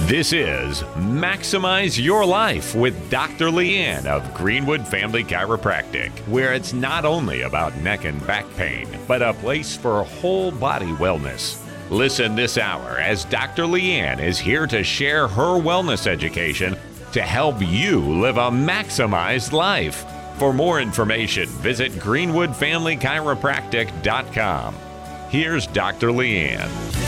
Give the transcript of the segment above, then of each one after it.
This is Maximize Your Life with Dr. Leanne of Greenwood Family Chiropractic, where it's not only about neck and back pain, but a place for whole body wellness. Listen this hour as Dr. Leanne is here to share her wellness education to help you live a maximized life. For more information, visit greenwoodfamilychiropractic.com. Here's Dr. Leanne.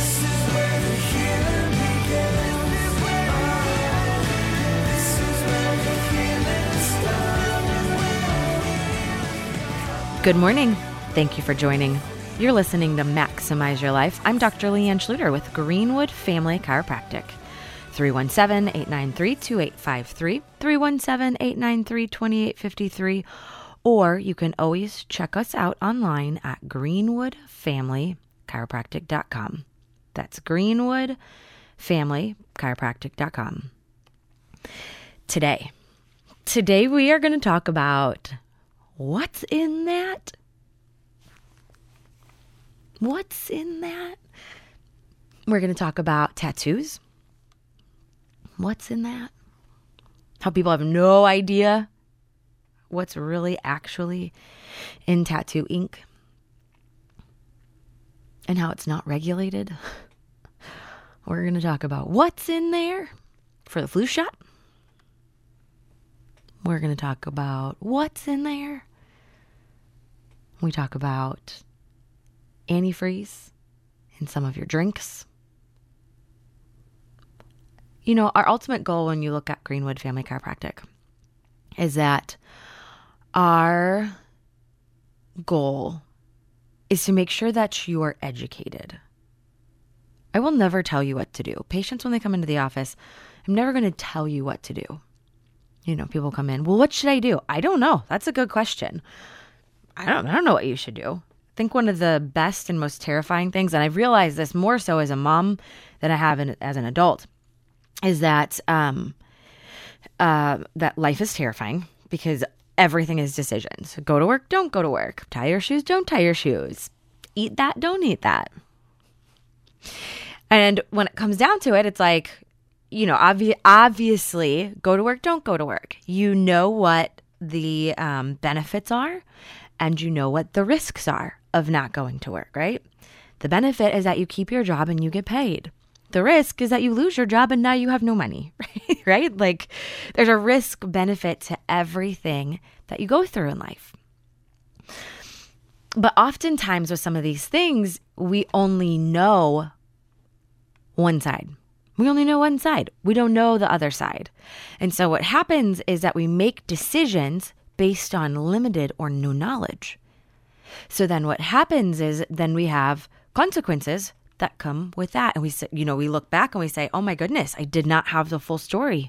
Good morning. Thank you for joining. You're listening to Maximize Your Life. I'm Dr. Leanne Schluter with Greenwood Family Chiropractic. 317-893-2853, 317-893-2853, or you can always check us out online at greenwoodfamilychiropractic.com. That's greenwoodfamilychiropractic.com. Today we are going to talk about what's in that? What's in that? We're going to talk about tattoos. What's in that? How people have no idea what's really actually in tattoo ink. And how it's not regulated. We're going to talk about what's in there for the flu shot. We're going to talk about what's in there. We talk about antifreeze in some of your drinks. You know, our ultimate goal when you look at Greenwood Family Chiropractic is that our goal is to make sure that you are educated. I will never tell you what to do. Patients, when they come into the office, I'm never going to tell you what to do. You know, people come in, well, what should I do? I don't know. That's a good question. I don't know what you should do. I think one of the best and most terrifying things, and I've realized this more so as a mom than I have as an adult, is that that life is terrifying because everything is decisions. Go to work, don't go to work. Tie your shoes, don't tie your shoes. Eat that, don't eat that. And when it comes down to it, it's like, you know, obviously, go to work, don't go to work. You know what the benefits are, and you know what the risks are of not going to work, right? The benefit is that you keep your job and you get paid. The risk is that you lose your job and now you have no money, right? Like, there's a risk benefit to everything that you go through in life. But oftentimes with some of these things, we only know one side. We only know one side. We don't know the other side. And so what happens is that we make decisions based on limited or no knowledge. So then what happens is then we have consequences that come with that. And we say, you know, we look back and we say, oh my goodness, I did not have the full story.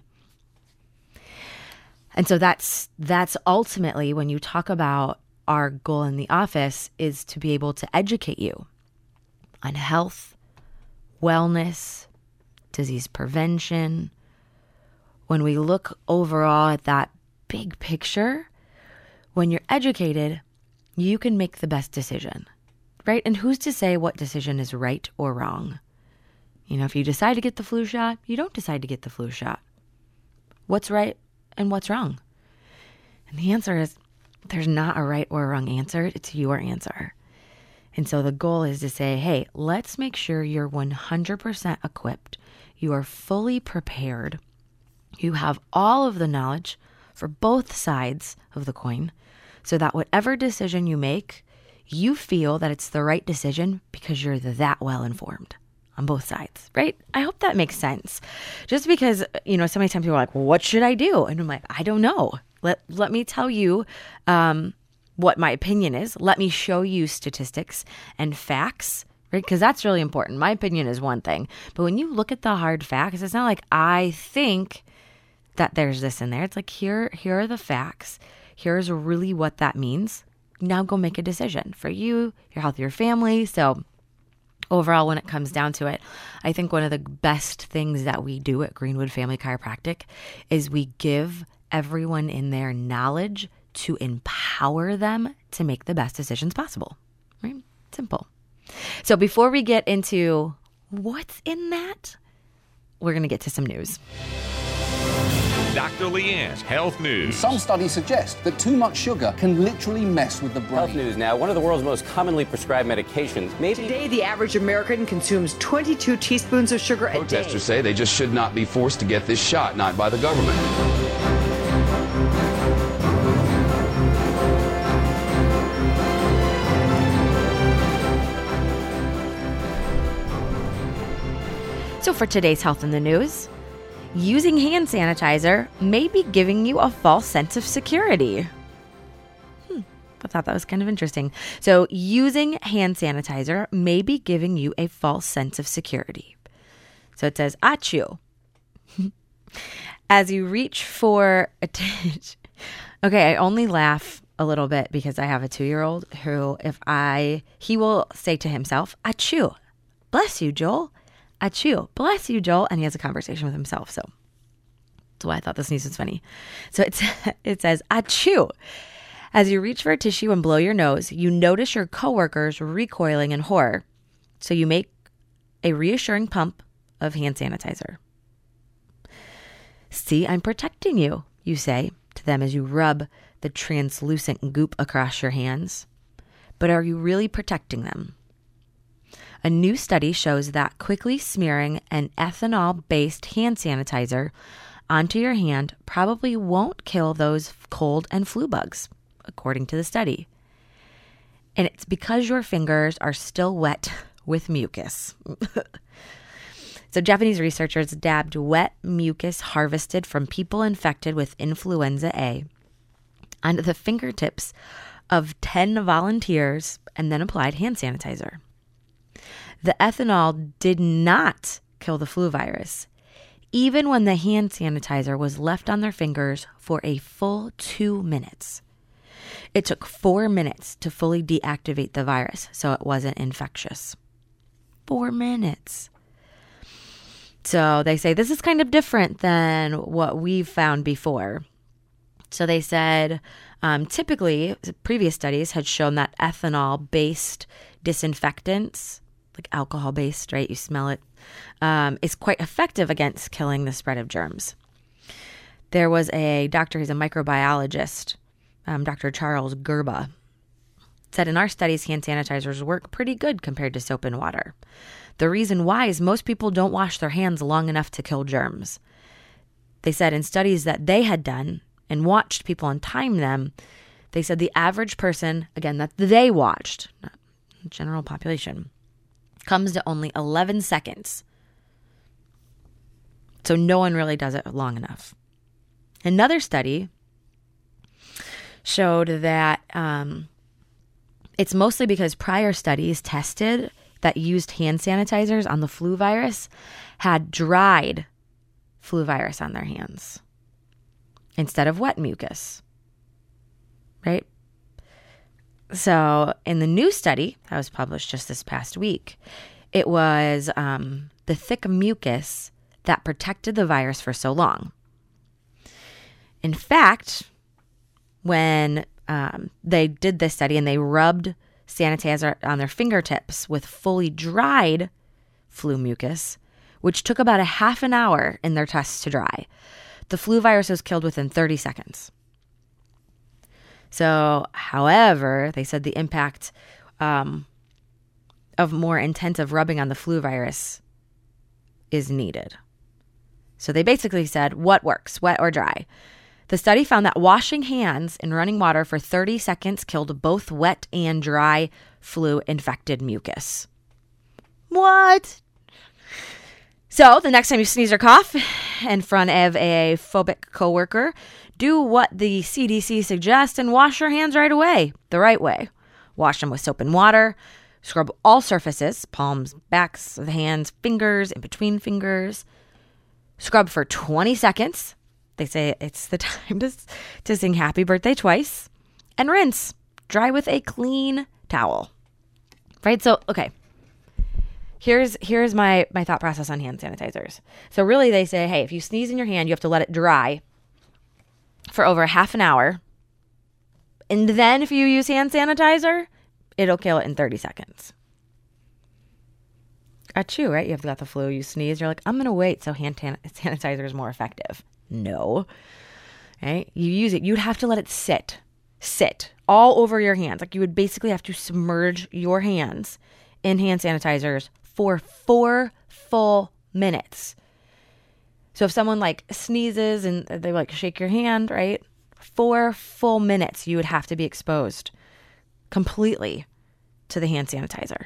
And so that's ultimately when you talk about our goal in the office is to be able to educate you on health, wellness, disease prevention. When we look overall at that big picture, when you're educated, you can make the best decision, right? And who's to say what decision is right or wrong? You know, if you decide to get the flu shot, you don't decide to get the flu shot. What's right and what's wrong? And the answer is there's not a right or wrong answer. It's your answer. And so the goal is to say, hey, let's make sure you're 100% equipped. You are fully prepared. You have all of the knowledge for both sides of the coin so that whatever decision you make, you feel that it's the right decision because you're that well informed on both sides, right? I hope that makes sense. Just because, you know, so many times people are like, well, what should I do? And I'm like, I don't know. Let me tell you what my opinion is. Let me show you statistics and facts, right? Because that's really important. My opinion is one thing. But when you look at the hard facts, it's not like I think that there's this in there. It's like, here are the facts. Here's really what that means. Now go make a decision for you, your health, your family. So overall, when it comes down to it, I think one of the best things that we do at Greenwood Family Chiropractic is we give everyone in there knowledge to empower them to make the best decisions possible, right? Simple. So before we get into what's in that, we're going to get to some news. Dr. Leanne's Health News. Some studies suggest that too much sugar can literally mess with the brain. Health News now. One of the world's most commonly prescribed medications. Today, the average American consumes 22 teaspoons of sugar a day. Protesters say they just should not be forced to get this shot, not by the government. So for today's Health in the News, using hand sanitizer may be giving you a false sense of security. I thought that was kind of interesting. So using hand sanitizer may be giving you a false sense of security. So it says, achoo. As you reach for attention. Okay, I only laugh a little bit because I have a 2-year-old who, he will say to himself, achoo, bless you, Joel. Achoo, bless you, Joel. And he has a conversation with himself. So that's why I thought this news was funny. So it says, achoo. As you reach for a tissue and blow your nose, you notice your coworkers recoiling in horror. So you make a reassuring pump of hand sanitizer. See, I'm protecting you, you say to them as you rub the translucent goop across your hands. But are you really protecting them? A new study shows that quickly smearing an ethanol-based hand sanitizer onto your hand probably won't kill those cold and flu bugs, according to the study. And it's because your fingers are still wet with mucus. So Japanese researchers dabbed wet mucus harvested from people infected with influenza A onto the fingertips of 10 volunteers and then applied hand sanitizer. The ethanol did not kill the flu virus, even when the hand sanitizer was left on their fingers for a full 2 minutes. It took 4 minutes to fully deactivate the virus, so it wasn't infectious. 4 minutes. So they say this is kind of different than what we've found before. So they said typically previous studies had shown that ethanol-based disinfectants, like alcohol-based, right? You smell it, is quite effective against killing the spread of germs. There was a doctor, he's a microbiologist, Dr. Charles Gerba, said in our studies, hand sanitizers work pretty good compared to soap and water. The reason why is most people don't wash their hands long enough to kill germs. They said in studies that they had done and watched people and timed them, they said the average person, again, that they watched, not general population, comes to only 11 seconds. So no one really does it long enough. Another study showed that it's mostly because prior studies tested that used hand sanitizers on the flu virus had dried flu virus on their hands instead of wet mucus, right? So in the new study that was published just this past week, it was the thick mucus that protected the virus for so long. In fact, when they did this study and they rubbed sanitizer on their fingertips with fully dried flu mucus, which took about a half an hour in their tests to dry, the flu virus was killed within 30 seconds. So, however, they said the impact of more intensive rubbing on the flu virus is needed. So they basically said, what works, wet or dry? The study found that washing hands in running water for 30 seconds killed both wet and dry flu-infected mucus. What? So the next time you sneeze or cough in front of a phobic coworker, do what the CDC suggests and wash your hands right away, the right way. Wash them with soap and water. Scrub all surfaces, palms, backs of the hands, fingers, in between fingers. Scrub for 20 seconds. They say it's the time to sing happy birthday twice. And rinse. Dry with a clean towel. Right? So, okay. Here's my thought process on hand sanitizers. So really they say, hey, if you sneeze in your hand, you have to let it dry for over half an hour. And then if you use hand sanitizer, it'll kill it in 30 seconds. Achoo, right? You've got the flu, you sneeze, you're like, I'm going to wait so hand sanitizer is more effective. No. Right? You use it. You'd have to let it sit all over your hands. Like you would basically have to submerge your hands in hand sanitizers for 4 full minutes. So if someone like sneezes and they like shake your hand, right? 4 full minutes you would have to be exposed completely to the hand sanitizer.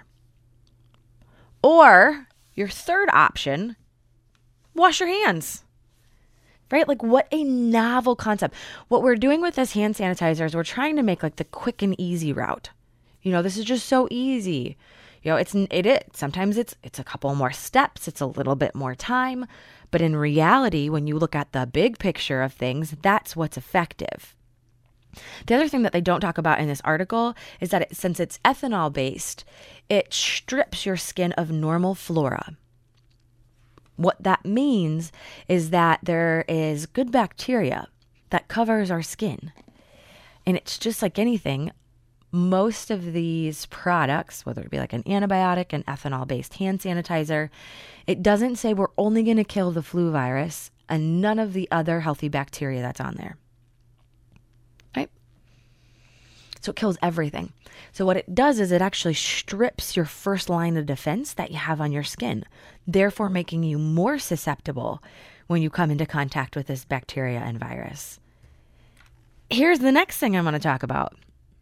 Or your third option, wash your hands. Right? Like what a novel concept. What we're doing with this hand sanitizer is we're trying to make like the quick and easy route. You know, this is just so easy. You know, it is. Sometimes it's a couple more steps. It's a little bit more time. But in reality, when you look at the big picture of things, that's what's effective. The other thing that they don't talk about in this article is that since it's ethanol based, it strips your skin of normal flora. What that means is that there is good bacteria that covers our skin. And it's just like anything, most of these products, whether it be like an antibiotic, an ethanol-based hand sanitizer, it doesn't say we're only going to kill the flu virus and none of the other healthy bacteria that's on there. Right? So it kills everything. So what it does is it actually strips your first line of defense that you have on your skin, therefore making you more susceptible when you come into contact with this bacteria and virus. Here's the next thing I'm going to talk about.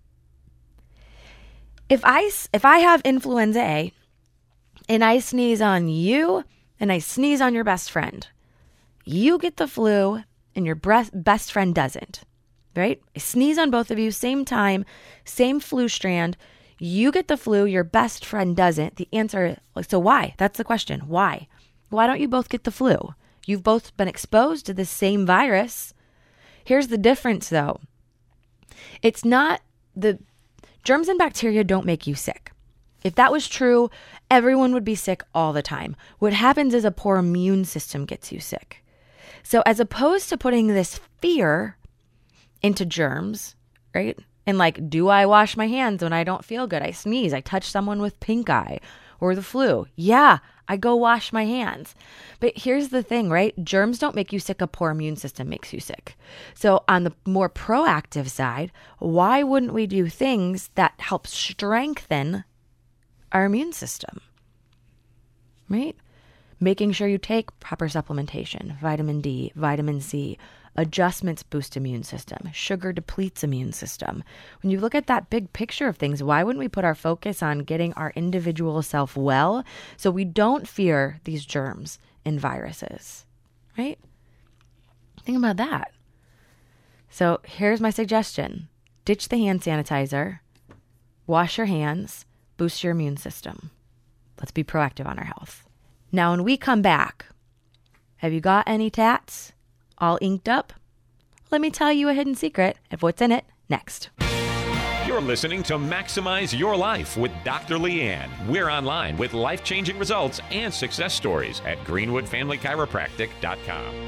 If I have influenza A and I sneeze on you and I sneeze on your best friend, you get the flu and your best friend doesn't, right? I sneeze on both of you, same time, same flu strand. You get the flu, your best friend doesn't. The answer is, so why? That's the question. Why? Why don't you both get the flu? You've both been exposed to the same virus. Here's the difference though. It's not the germs and bacteria don't make you sick. If that was true, everyone would be sick all the time. What happens is a poor immune system gets you sick. So as opposed to putting this fear into germs, right? And like, do I wash my hands when I don't feel good? I sneeze, I touch someone with pink eye or the flu. Yeah, I go wash my hands. But here's the thing, right? Germs don't make you sick. A poor immune system makes you sick. So on the more proactive side, why wouldn't we do things that help strengthen our immune system, right? Making sure you take proper supplementation, vitamin D, vitamin C, adjustments boost immune system, sugar depletes immune system. When you look at that big picture of things, why wouldn't we put our focus on getting our individual self well so we don't fear these germs and viruses, right? Think about that. So here's my suggestion. Ditch the hand sanitizer, wash your hands, boost your immune system. Let's be proactive on our health. Now, when we come back, have you got any tats all inked up? Let me tell you a hidden secret of what's in it next. You're listening to Maximize Your Life with Dr. Leanne. We're online with life-changing results and success stories at GreenwoodFamilyChiropractic.com.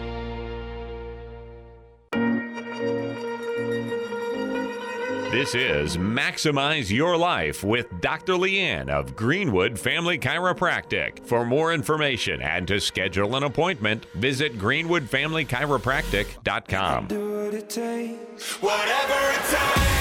This is Maximize Your Life with Dr. Leanne of Greenwood Family Chiropractic. For more information and to schedule an appointment, visit GreenwoodFamilyChiropractic.com. Do what it takes, whatever it takes.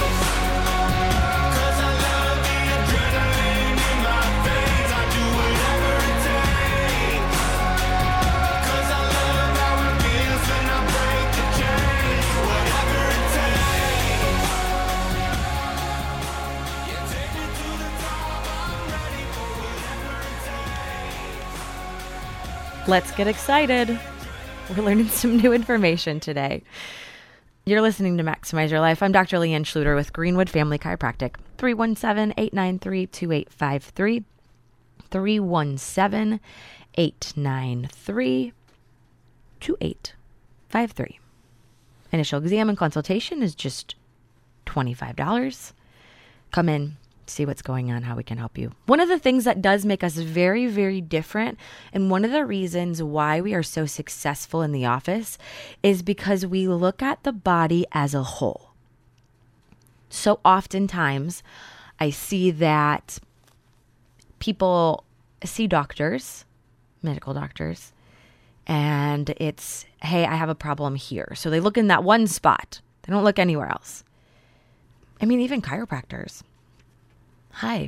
Let's get excited. We're learning some new information today. You're listening to Maximize Your Life. I'm Dr. Leanne Schluter with Greenwood Family Chiropractic. 317-893-2853. 317-893-2853. Initial exam and consultation is just $25. Come in, see what's going on, how we can help you. One of the things that does make us very, very different, and one of the reasons why we are so successful in the office, is because we look at the body as a whole. So oftentimes I see that people see doctors, medical doctors, and it's, hey, I have a problem here. So they look in that one spot. They don't look anywhere else. I mean, even chiropractors. Hi,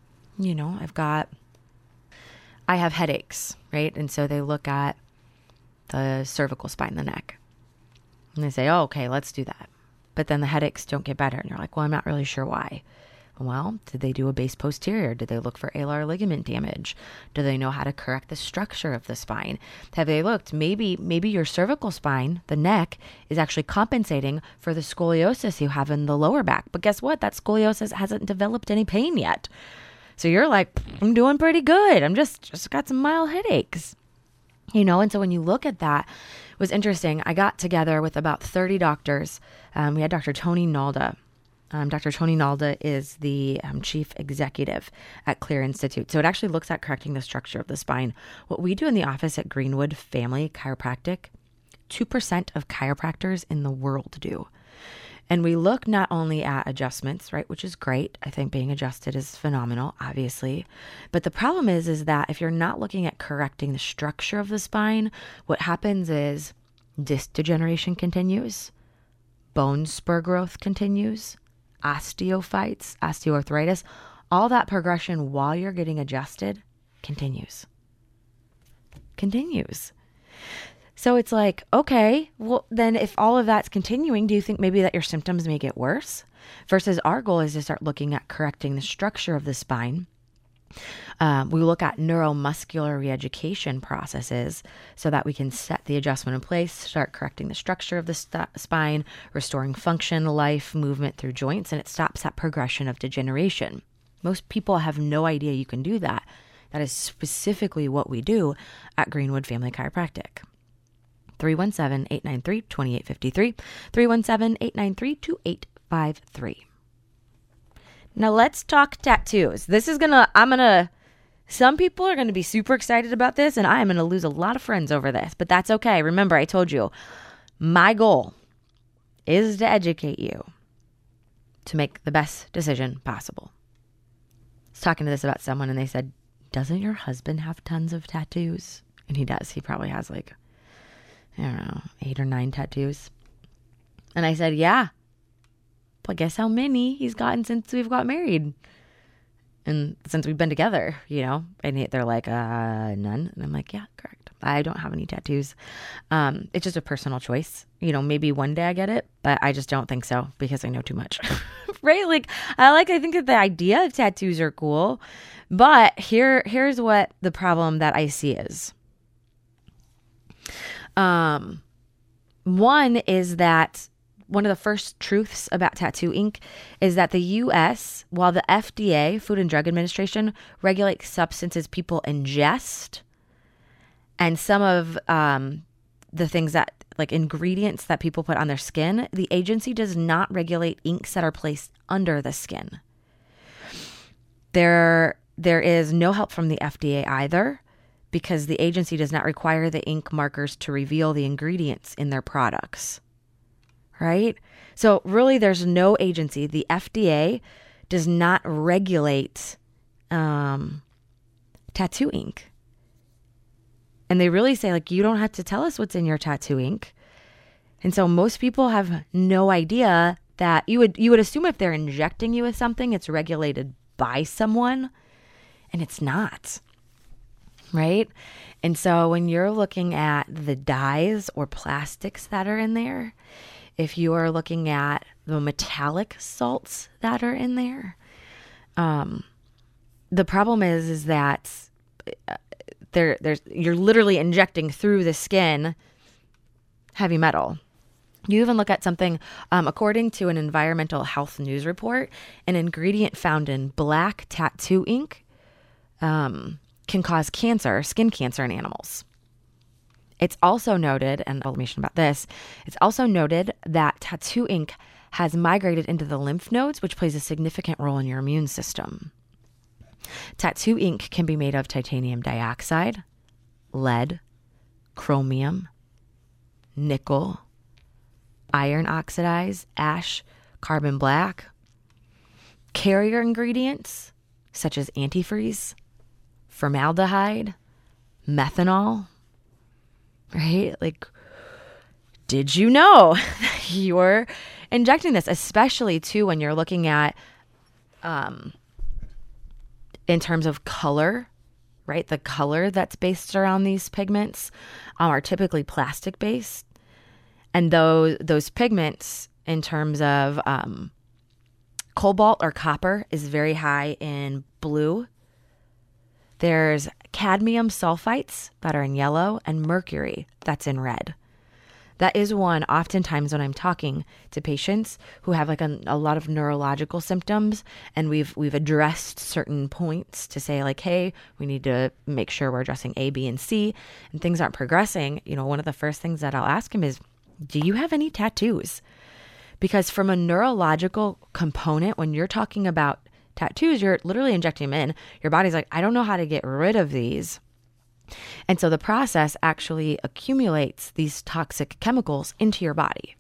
I have headaches, right? And so they look at the cervical spine, the neck, and they say, oh, okay, let's do that. But then the headaches don't get better. And you're like, well, I'm not really sure why. Well, did they do a base posterior? Did they look for alar ligament damage? Do they know how to correct the structure of the spine? Have they looked? Maybe your cervical spine, the neck, is actually compensating for the scoliosis you have in the lower back. But guess what? That scoliosis hasn't developed any pain yet. So you're like, I'm doing pretty good. I'm just got some mild headaches. And so when you look at that, it was interesting. I got together with about 30 doctors. We had Dr. Tony Nalda. Dr. Tony Nalda is the chief executive at Clear Institute. So it actually looks at correcting the structure of the spine. What we do in the office at Greenwood Family Chiropractic, 2% of chiropractors in the world do. And we look not only at adjustments, right, which is great. I think being adjusted is phenomenal, obviously. But the problem is that if you're not looking at correcting the structure of the spine, what happens is disc degeneration continues, bone spur growth continues, osteophytes, osteoarthritis, all that progression while you're getting adjusted continues. So it's like, okay, well, then if all of that's continuing, do you think maybe that your symptoms may get worse? Versus our goal is to start looking at correcting the structure of the spine. We look at neuromuscular reeducation processes so that we can set the adjustment in place, start correcting the structure of the spine, restoring function, life, movement through joints, and it stops that progression of degeneration. Most people have no idea you can do that. That is specifically what we do at Greenwood Family Chiropractic. 317-893-2853, 317-893-2853. Now let's talk tattoos. Some people are going to be super excited about this, and I am going to lose a lot of friends over this, but that's okay. Remember, I told you, my goal is to educate you to make the best decision possible. I was talking to this about someone, and they said, doesn't your husband have tons of tattoos? And he does. He probably has 8 or 9 tattoos. And I said, yeah. But guess how many he's gotten since we've got married? And since we've been together, And they're like, none. And I'm like, yeah, correct. I don't have any tattoos. It's just a personal choice. Maybe one day I get it, but I just don't think so because I know too much. Right? I think that the idea of tattoos are cool, but here's what the problem that I see is. One is that one of the first truths about tattoo ink is that the U.S., while the FDA, Food and Drug Administration, regulates substances people ingest, and some of the things that, like ingredients that people put on their skin, the agency does not regulate inks that are placed under the skin. There is no help from the FDA either, because the agency does not require the ink markers to reveal the ingredients in their products. Right? So really there's no agency. The FDA does not regulate tattoo ink. And they really say, you don't have to tell us what's in your tattoo ink. And so most people have no idea that you would assume if they're injecting you with something, it's regulated by someone, and it's not. Right? And so when you're looking at the dyes or plastics that are in there, if you are looking at the metallic salts that are in there, the problem is that you're literally injecting through the skin heavy metal. You even look at something, according to an environmental health news report, an ingredient found in black tattoo ink can cause cancer, skin cancer in animals. It's also noted, and information about this, it's also noted that tattoo ink has migrated into the lymph nodes, which plays a significant role in your immune system. Tattoo ink can be made of titanium dioxide, lead, chromium, nickel, iron oxidized, ash, carbon black, carrier ingredients such as antifreeze, formaldehyde, methanol, right? Like, did you know you're injecting this? Especially too when you're looking at, in terms of color, right? The color that's based around these pigments are typically plastic based. And those pigments in terms of cobalt or copper is very high in blue. There's cadmium sulfites that are in yellow and mercury that's in red. That is one, oftentimes when I'm talking to patients who have like a lot of neurological symptoms, and we've addressed certain points to say like, hey, we need to make sure we're addressing A, B, and C, and things aren't progressing. You know, one of the first things that I'll ask him is, do you have any tattoos? Because from a neurological component, when you're talking about tattoos, you're literally injecting them in. Your body's like, I don't know how to get rid of these. And so the process actually accumulates these toxic chemicals into your body.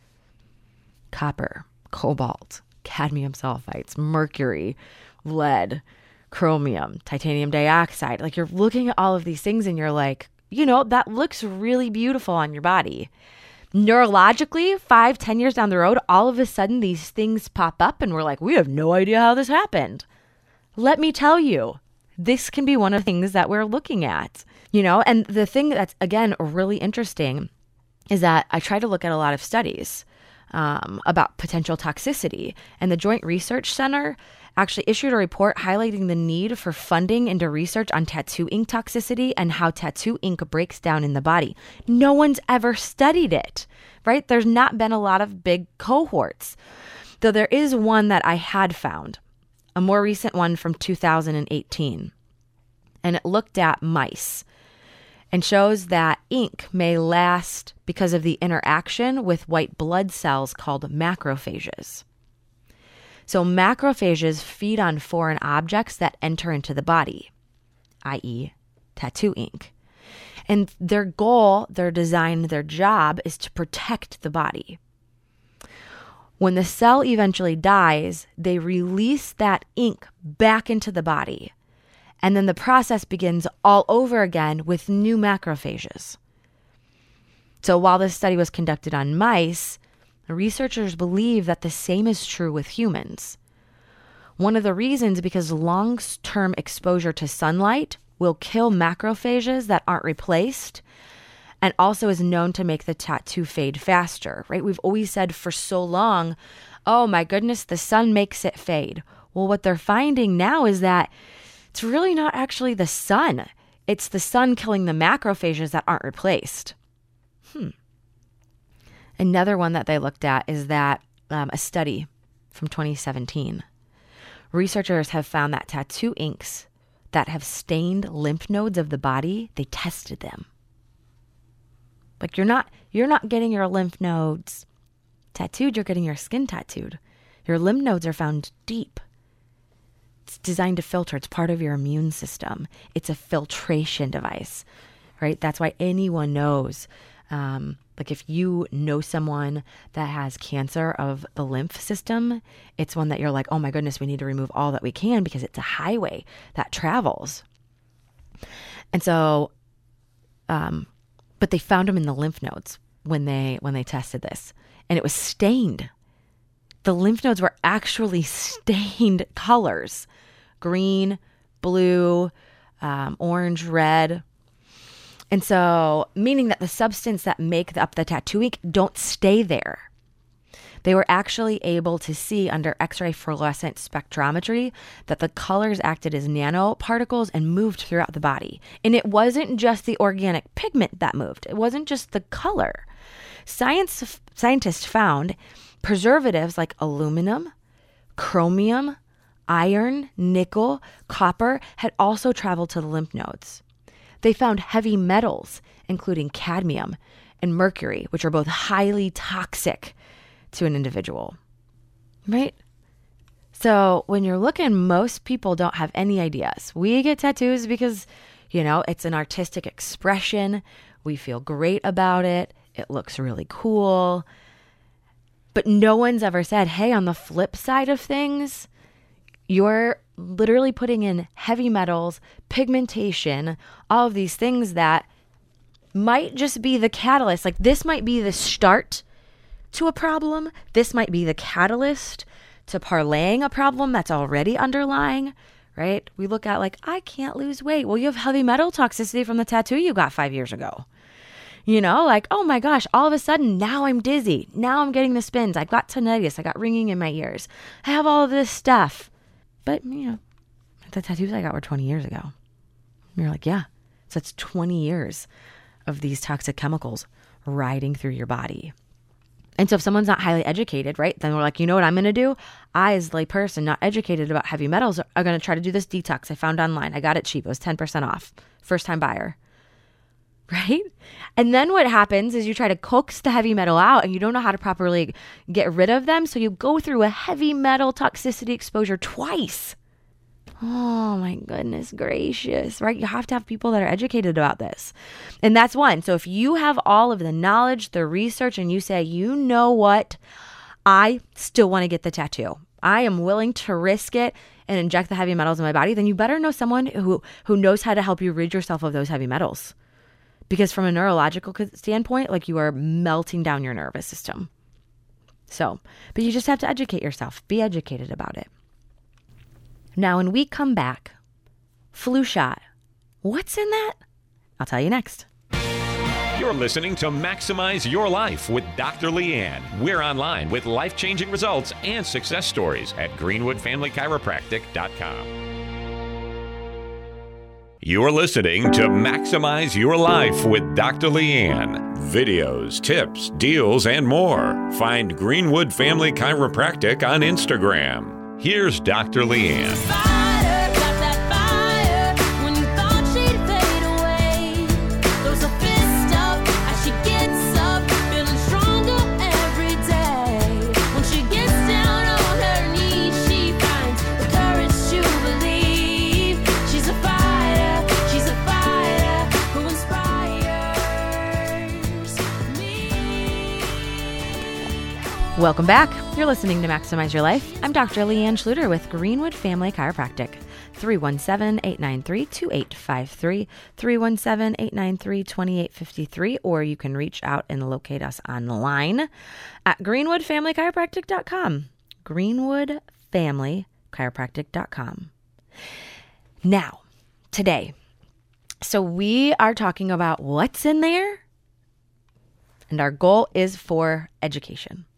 Copper, cobalt, cadmium sulfites, mercury, lead, chromium, titanium dioxide. Like, you're looking at all of these things and you're like, you know, that looks really beautiful on your body. Neurologically, 5-10 years down the road, all of a sudden these things pop up and we're like, we have no idea how this happened. Let me tell you, this can be one of the things that we're looking at, you know? And the thing that's, again, really interesting is that I try to look at a lot of studies about potential toxicity. And the Joint Research Center actually issued a report highlighting the need for funding into research on tattoo ink toxicity and how tattoo ink breaks down in the body. No one's ever studied it, right? There's not been a lot of big cohorts. Though there is one that I had found, a more recent one from 2018. And it looked at mice and shows that ink may last because of the interaction with white blood cells called macrophages. So macrophages feed on foreign objects that enter into the body, i.e. tattoo ink. And their goal, their design, their job is to protect the body. When the cell eventually dies, they release that ink back into the body. And then the process begins all over again with new macrophages. So while this study was conducted on mice, researchers believe that the same is true with humans. One of the reasons because long-term exposure to sunlight will kill macrophages that aren't replaced, and also is known to make the tattoo fade faster, right? We've always said for so long, oh my goodness, the sun makes it fade. Well, what they're finding now is that it's really not actually the sun. It's the sun killing the macrophages that aren't replaced. Another one that they looked at is that a study from 2017. Researchers have found that tattoo inks that have stained lymph nodes of the body, they tested them. Like, you're not getting your lymph nodes tattooed, you're getting your skin tattooed. Your lymph nodes are found deep. It's designed to filter. It's part of your immune system. It's a filtration device, right? That's why anyone knows, like if you know someone that has cancer of the lymph system, it's one that you're like, oh my goodness, we need to remove all that we can because it's a highway that travels. And so, but they found them in the lymph nodes when they tested this, and it was stained. The lymph nodes were actually stained colors: green, blue, orange, red. And so, meaning that the substance that make up the tattoo ink don't stay there. They were actually able to see under X-ray fluorescent spectrometry that the colors acted as nanoparticles and moved throughout the body. And it wasn't just the organic pigment that moved. It wasn't just the color. Scientists found preservatives like aluminum, chromium, iron, nickel, copper had also traveled to the lymph nodes. They found heavy metals, including cadmium and mercury, which are both highly toxic to an individual, right? So when you're looking, most people don't have any ideas. We get tattoos because, you know, it's an artistic expression. We feel great about it. It looks really cool. But no one's ever said, hey, on the flip side of things, You're literally putting in heavy metals, pigmentation, all of these things that might just be the catalyst. Like this might be the start to a problem. This might be the catalyst to parlaying a problem that's already underlying, right? We look at like, I can't lose weight. Well, you have heavy metal toxicity from the tattoo you got 5 years ago. You know, like, oh my gosh, all of a sudden now I'm dizzy. Now I'm getting the spins. I got tinnitus. I got ringing in my ears. I have all of this stuff. But, you know, the tattoos I got were 20 years ago. And you're like, yeah. So it's 20 years of these toxic chemicals riding through your body. And so if someone's not highly educated, right, then we're like, you know what I'm going to do? I, as a lay person, not educated about heavy metals, are going to try to do this detox I found online. I got it cheap. It was 10% off. First time buyer. Right? And then what happens is you try to coax the heavy metal out and you don't know how to properly get rid of them. So you go through a heavy metal toxicity exposure twice. Oh my goodness gracious, right? You have to have people that are educated about this. And that's one. So if you have all of the knowledge, the research, and you say, you know what? I still want to get the tattoo. I am willing to risk it and inject the heavy metals in my body. Then you better know someone who knows how to help you rid yourself of those heavy metals. Because from a neurological standpoint, like you are melting down your nervous system. So, but you just have to educate yourself. Be educated about it. Now, when we come back, flu shot. What's in that? I'll tell you next. You're listening to Maximize Your Life with Dr. Leanne. We're online with life-changing results and success stories at GreenwoodFamilyChiropractic.com. You're listening to Maximize Your Life with Dr. Leanne. Videos, tips, deals, and more. Find Greenwood Family Chiropractic on Instagram. Here's Dr. Leanne. Welcome back. You're listening to Maximize Your Life. I'm Dr. Leanne Schluter with Greenwood Family Chiropractic. 317-893-2853, 317-893-2853, or you can reach out and locate us online at greenwoodfamilychiropractic.com, greenwoodfamilychiropractic.com. Now, today, so we are talking about what's in there, and our goal is for education.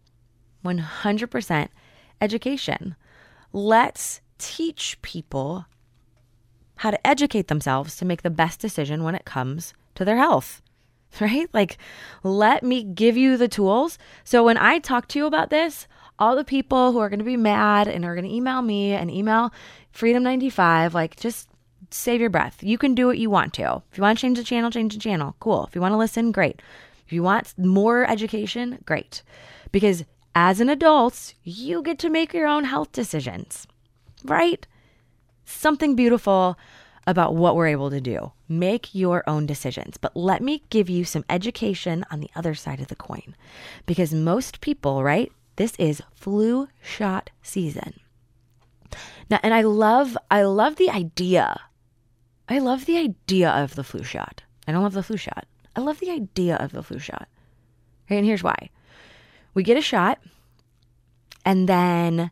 100% education. Let's teach people how to educate themselves to make the best decision when it comes to their health, right? Like, let me give you the tools. So when I talk to you about this, all the people who are going to be mad and are going to email me and email Freedom95, like, just save your breath. You can do what you want to. If you want to change the channel, change the channel. Cool. If you want to listen, great. If you want more education, great. Because as an adult, you get to make your own health decisions, right? Something beautiful about what we're able to do. Make your own decisions. But let me give you some education on the other side of the coin. Because most people, right, this is flu shot season. Now, and I love the idea. I love the idea of the flu shot. I don't love the flu shot. I love the idea of the flu shot. Right? And here's why. We get a shot, and then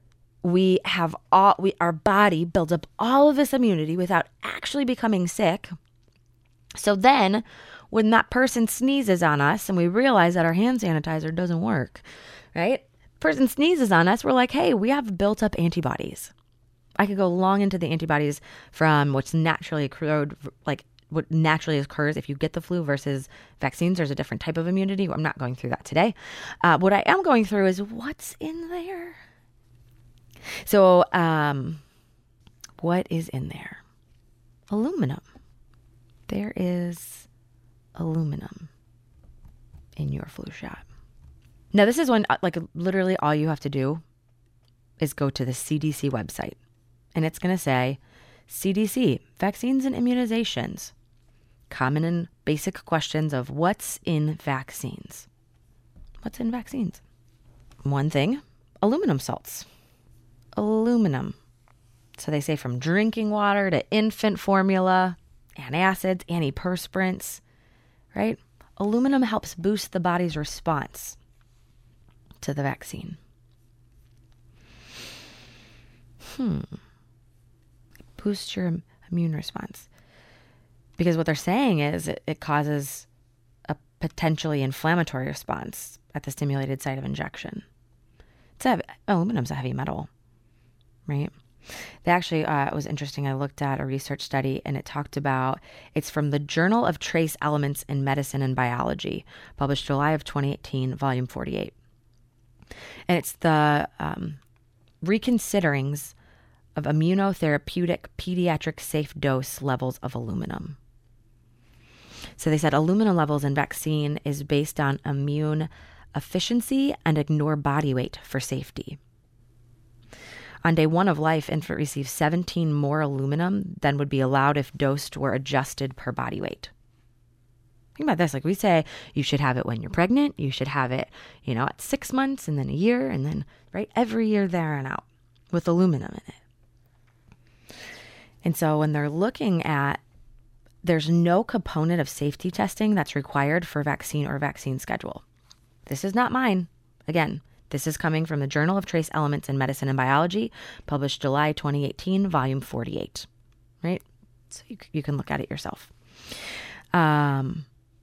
our body builds up all of this immunity without actually becoming sick. So then when that person sneezes on us and we realize that our hand sanitizer doesn't work, right? Person sneezes on us, we're like, hey, we have built up antibodies. I could go long into the antibodies from what's naturally accrued, like what naturally occurs if you get the flu versus vaccines. There's a different type of immunity. I'm not going through that today. What I am going through is what's in there. So what is in there? Aluminum. There is aluminum in your flu shot. Now, this is when, like, literally all you have to do is go to the CDC website. And it's going to say, CDC, vaccines and immunizations. Common and basic questions of what's in vaccines. What's in vaccines? One thing, aluminum salts. aluminum. So they say from drinking water to infant formula, antacids, antiperspirants, right? Aluminum helps boost the body's response to the vaccine. Boost your immune response. Because what they're saying is it causes a potentially inflammatory response at the stimulated site of injection. Aluminum's a heavy metal, right? They actually, it was interesting. I looked at a research study and it talked about, it's from the Journal of Trace Elements in Medicine and Biology, published July of 2018, volume 48. And it's the reconsiderings of immunotherapeutic pediatric safe dose levels of aluminum. So they said aluminum levels in vaccine is based on immune efficiency and ignore body weight for safety. On day 1 of life, infant receives 17 more aluminum than would be allowed if dosed were adjusted per body weight. Think about this. Like we say, you should have it when you're pregnant. You should have it, at 6 months and then a year and then, right, every year there and out with aluminum in it. And so when they're looking at, there's no component of safety testing that's required for vaccine or vaccine schedule. This is not mine. Again, this is coming from the Journal of Trace Elements in Medicine and Biology, published July 2018, volume 48, right? So you can look at it yourself. The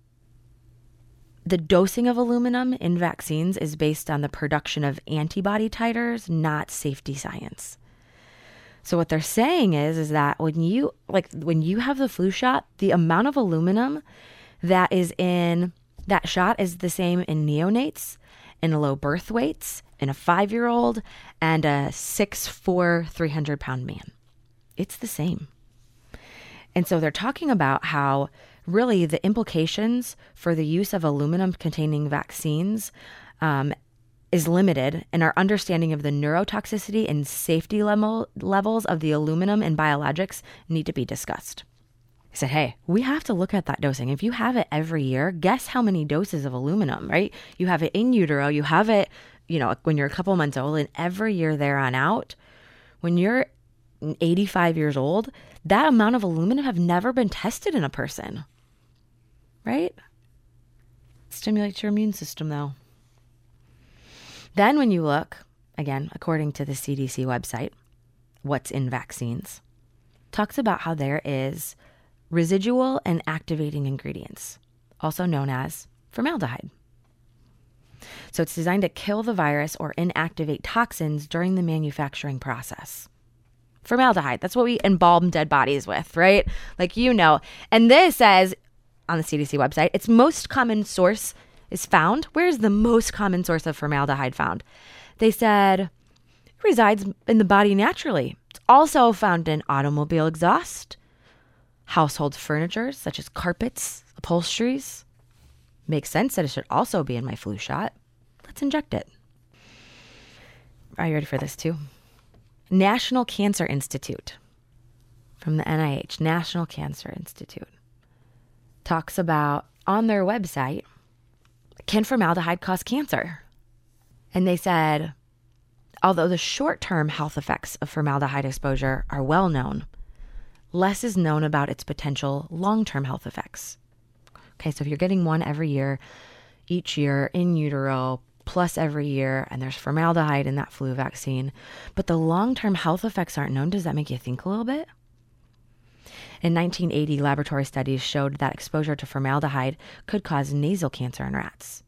dosing of aluminum in vaccines is based on the production of antibody titers, not safety science. So what they're saying is that when you have the flu shot, the amount of aluminum that is in that shot is the same in neonates, in low birth weights, in a 5-year-old, and a 6'4", 300-pound man. It's the same. And so they're talking about how really the implications for the use of aluminum-containing vaccines is limited, and our understanding of the neurotoxicity and safety levels of the aluminum in biologics need to be discussed. I said, hey, we have to look at that dosing. If you have it every year, guess how many doses of aluminum, right? You have it in utero, you have it, when you're a couple months old, and every year there on out, when you're 85 years old, that amount of aluminum have never been tested in a person, right? Stimulates your immune system though. Then when you look, again, according to the CDC website, what's in vaccines, talks about how there is residual and activating ingredients, also known as formaldehyde. So it's designed to kill the virus or inactivate toxins during the manufacturing process. Formaldehyde, that's what we embalm dead bodies with, right? And this says on the CDC website, its most common source is found. Where's the most common source of formaldehyde found? They said it resides in the body naturally. It's also found in automobile exhaust, household furniture such as carpets, upholsteries. Makes sense that it should also be in my flu shot. Let's inject it. Are you ready for this too? National Cancer Institute from the NIH, National Cancer Institute, talks about on their website, can formaldehyde cause cancer? And they said, although the short-term health effects of formaldehyde exposure are well known, less is known about its potential long-term health effects. Okay, so if you're getting one every year, each year in utero, plus every year, and there's formaldehyde in that flu vaccine, but the long-term health effects aren't known, does that make you think a little bit? In 1980, laboratory studies showed that exposure to formaldehyde could cause nasal cancer in rats.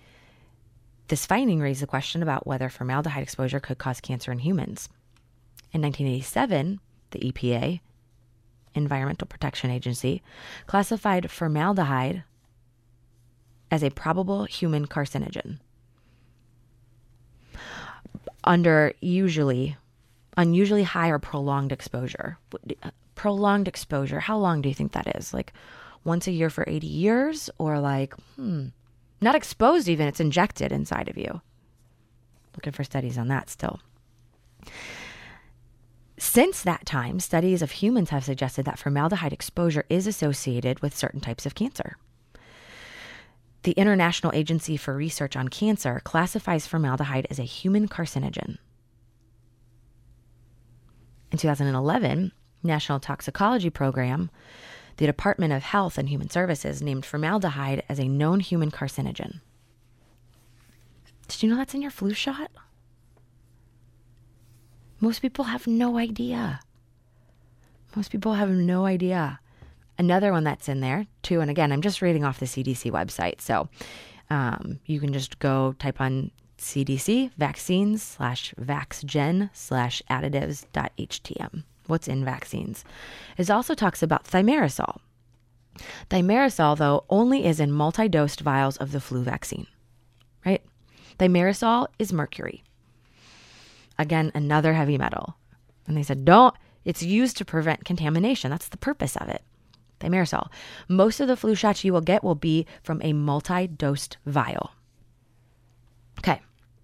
This finding raised the question about whether formaldehyde exposure could cause cancer in humans. In 1987, the EPA, Environmental Protection Agency, classified formaldehyde as a probable human carcinogen. Under unusually high or prolonged exposure. Prolonged exposure, how long do you think that is? Like once a year for 80 years? Or not exposed even, it's injected inside of you. Looking for studies on that still. Since that time, studies of humans have suggested that formaldehyde exposure is associated with certain types of cancer. The International Agency for Research on Cancer classifies formaldehyde as a human carcinogen. In 2011, National Toxicology Program, the Department of Health and Human Services named formaldehyde as a known human carcinogen. Did you know that's in your flu shot? Most people have no idea. Most people have no idea. Another one that's in there too, and again, I'm just reading off the CDC website, so you can just go type on CDC vaccines/vaxgen/additives.htm. What's in vaccines? It also talks about thimerosal. Thimerosal, though, only is in multi-dosed vials of the flu vaccine, right? Thimerosal is mercury. Again, another heavy metal. And they said, it's used to prevent contamination. That's the purpose of it. Thimerosal. Most of the flu shots you will get will be from a multi-dosed vial. Okay.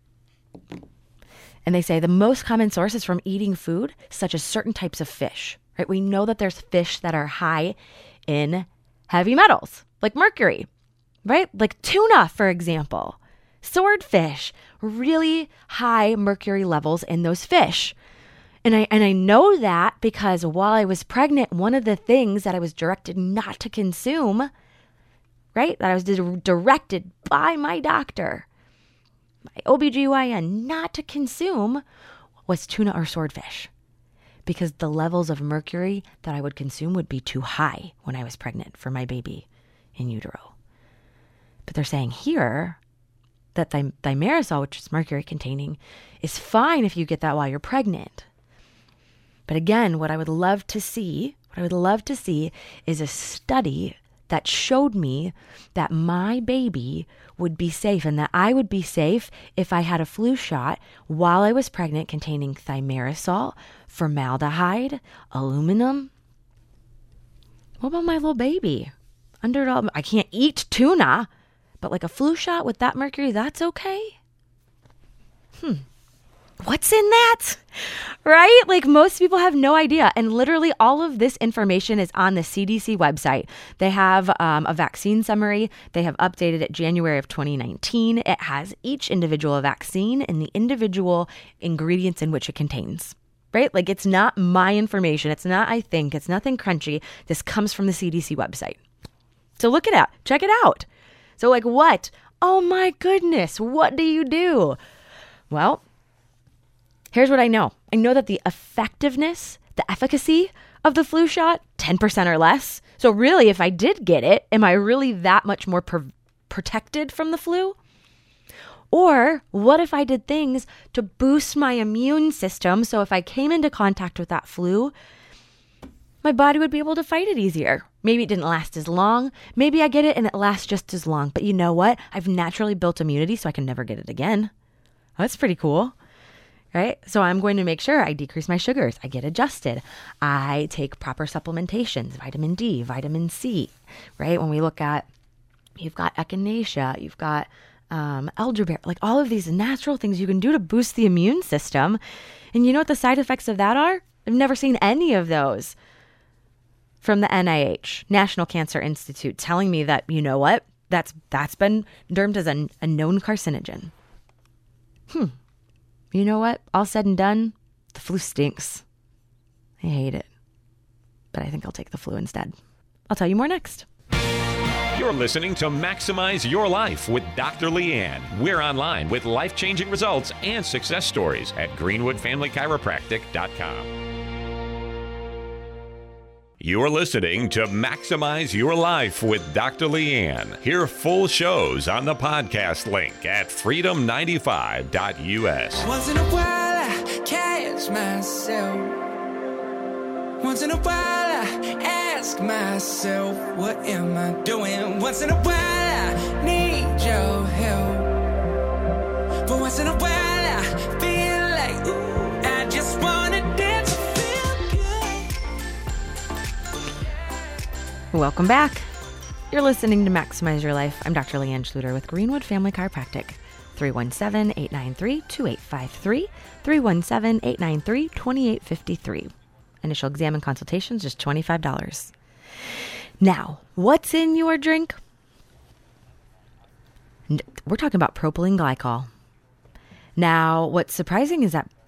And they say the most common source is from eating food, such as certain types of fish, right? We know that there's fish that are high in heavy metals, like mercury, right? Like tuna, for example. Swordfish, really high mercury levels in those fish. And I know that because while I was pregnant, one of the things that I was directed not to consume, right? That I was directed by my doctor, my OBGYN, not to consume was tuna or swordfish. Because the levels of mercury that I would consume would be too high when I was pregnant for my baby in utero. But they're saying here that thimerosal, which is mercury containing, is fine if you get that while you're pregnant. But again, what I would love to see is a study that showed me that my baby would be safe and that I would be safe if I had a flu shot while I was pregnant containing thimerosal, formaldehyde, aluminum. What about my little baby? I can't eat tuna, but like a flu shot with that mercury, that's okay? What's in that? Right? Like most people have no idea. And literally all of this information is on the CDC website. They have a vaccine summary. They have updated it January of 2019. It has each individual vaccine and the individual ingredients in which it contains. Right? Like it's not my information. It's not, I think. It's nothing crunchy. This comes from the CDC website. So look it up. Check it out. So like what? Oh my goodness. What do you do? Well, here's what I know. I know that the effectiveness, the efficacy of the flu shot, 10% or less. So really, if I did get it, am I really that much more protected from the flu? Or what if I did things to boost my immune system so if I came into contact with that flu, my body would be able to fight it easier. Maybe it didn't last as long. Maybe I get it and it lasts just as long. But you know what? I've naturally built immunity so I can never get it again. That's pretty cool. Right? So I'm going to make sure I decrease my sugars. I get adjusted. I take proper supplementations, vitamin D, vitamin C, right? When we look at, you've got echinacea, you've got elderberry, like all of these natural things you can do to boost the immune system. And you know what the side effects of that are? I've never seen any of those from the NIH, National Cancer Institute, telling me that, you know what? That's been termed as a known carcinogen. You know what? All said and done, the flu stinks. I hate it. But I think I'll take the flu instead. I'll tell you more next. You're listening to Maximize Your Life with Dr. Leanne. We're online with life-changing results and success stories at greenwoodfamilychiropractic.com. You're listening to Maximize Your Life with Dr. Leanne. Hear full shows on the podcast link at freedom95.us. Once in a while I catch myself. Once in a while I ask myself, what am I doing? Once in a while I need your help. But once in a while I feel like, ooh, I just wanna dance. Welcome back. You're listening to Maximize Your Life. I'm Dr. Leanne Schluter with Greenwood Family Chiropractic. 317-893-2853, 317-893-2853. Initial exam and consultations, just $25. Now, what's in your drink? We're talking about propylene glycol. Now, what's surprising is that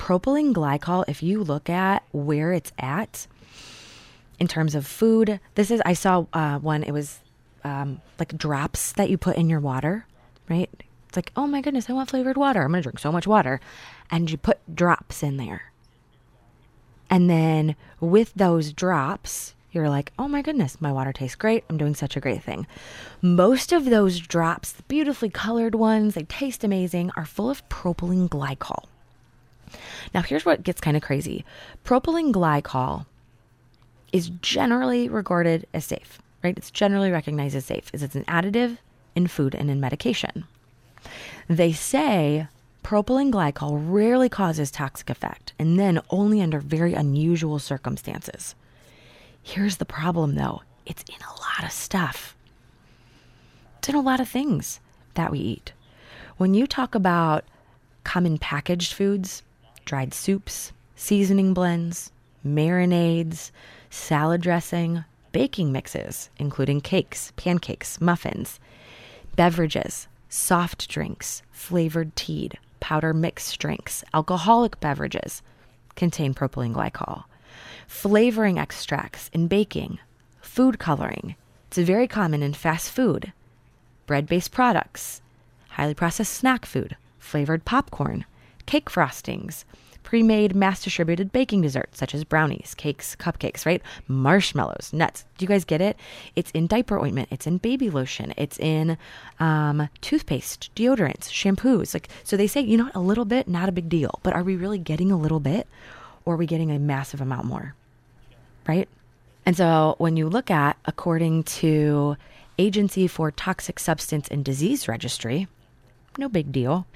propylene glycol, if you look at where it's at in terms of food, I saw one, it was like drops that you put in your water, right? It's like, oh my goodness, I want flavored water. I'm going to drink so much water. And you put drops in there. And then with those drops, you're like, oh my goodness, my water tastes great. I'm doing such a great thing. Most of those drops, the beautifully colored ones, they taste amazing, are full of propylene glycol. Now, here's what gets kind of crazy. Propylene glycol is generally regarded as safe, right? It's generally recognized as safe, as it's an additive in food and in medication. They say propylene glycol rarely causes toxic effect, and then only under very unusual circumstances. Here's the problem, though. It's in a lot of stuff. It's in a lot of things that we eat. When you talk about common packaged foods, dried soups, seasoning blends, marinades, salad dressing, baking mixes, including cakes, pancakes, muffins, beverages, soft drinks, flavored tea, powder mixed drinks, alcoholic beverages contain propylene glycol. Flavoring extracts in baking, food coloring. It's very common in fast food, bread-based products, highly processed snack food, flavored popcorn, cake frostings, pre-made mass-distributed baking desserts such as brownies, cakes, cupcakes, right? Marshmallows, nuts. Do you guys get it? It's in diaper ointment. It's in baby lotion. It's in toothpaste, deodorants, shampoos. So they say, a little bit, not a big deal. But are we really getting a little bit, or are we getting a massive amount more, right? And so when you look at, according to Agency for Toxic Substance and Disease Registry, no big deal,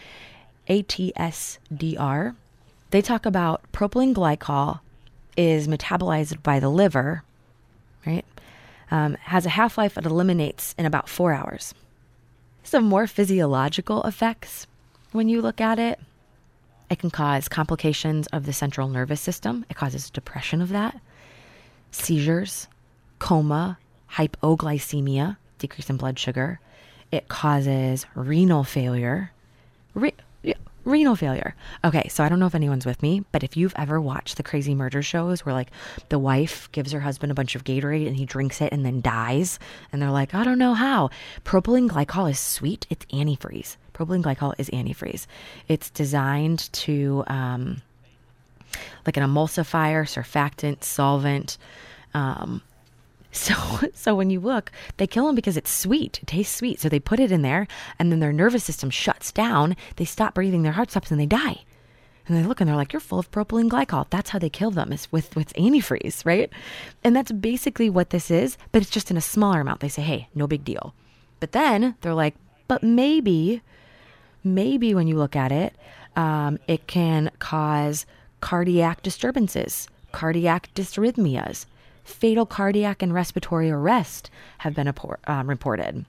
ATSDR, they talk about propylene glycol is metabolized by the liver, right? Has a half-life that eliminates in about 4 hours. Some more physiological effects when you look at it. It can cause complications of the central nervous system. It causes depression of that, seizures, coma, hypoglycemia, decrease in blood sugar. It causes renal failure. Renal failure. Okay, so I don't know if anyone's with me, but if you've ever watched the crazy murder shows where like the wife gives her husband a bunch of Gatorade and he drinks it and then dies, and they're like, I don't know how. Propylene glycol is sweet. It's antifreeze. Propylene glycol is antifreeze. It's designed to like an emulsifier, surfactant, solvent. So when you look, they kill them because it's sweet. It tastes sweet. So they put it in there, and then their nervous system shuts down. They stop breathing, their heart stops, and they die. And they look and they're like, you're full of propylene glycol. That's how they kill them, is with antifreeze, right? And that's basically what this is, but it's just in a smaller amount. They say, hey, no big deal. But then they're like, but maybe when you look at it, it can cause cardiac disturbances, cardiac dysrhythmias, fatal cardiac and respiratory arrest have been reported.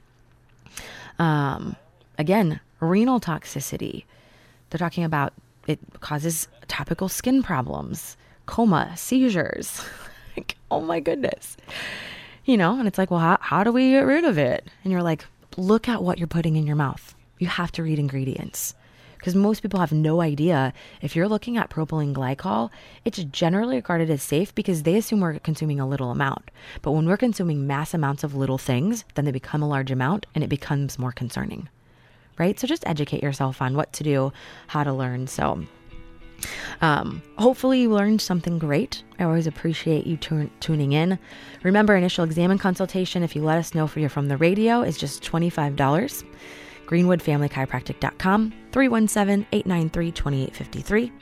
Again, renal toxicity. They're talking about it causes topical skin problems, coma, seizures. Like, oh my goodness. And it's like, well, how do we get rid of it? And you're like, look at what you're putting in your mouth. You have to read ingredients. Because most people have no idea. If you're looking at propylene glycol, it's generally regarded as safe because they assume we're consuming a little amount. But when we're consuming mass amounts of little things, then they become a large amount and it becomes more concerning, right? So just educate yourself on what to do, how to learn. So hopefully you learned something great. I always appreciate you tuning in. Remember, initial exam and consultation, if you let us know if you're from the radio, is just $25. GreenwoodFamilyChiropractic.com, 317-893-2853,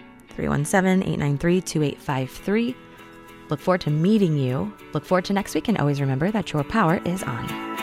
317-893-2853. Look forward to meeting you. Look forward to next week, and always remember that your power is on.